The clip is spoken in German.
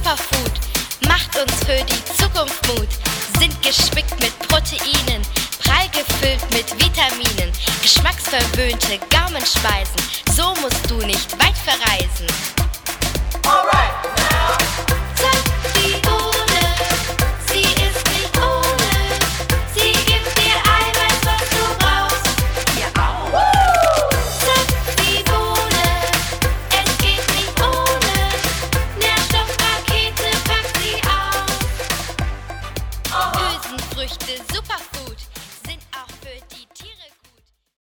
Superfood macht uns für die Zukunft Mut. Sind gespickt mit Proteinen, prall gefüllt mit Vitaminen, geschmacksverwöhnte Gaumenspeisen. So musst du nicht weit verreisen.